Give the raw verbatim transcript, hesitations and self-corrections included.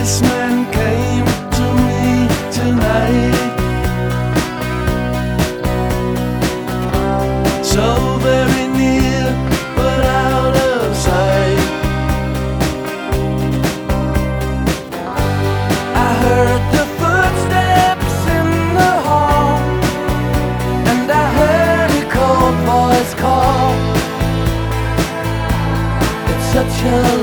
policeman came to me tonight. So very near, but out of sight. I heard the footsteps in the hall, and I heard a cold voice call. It's such a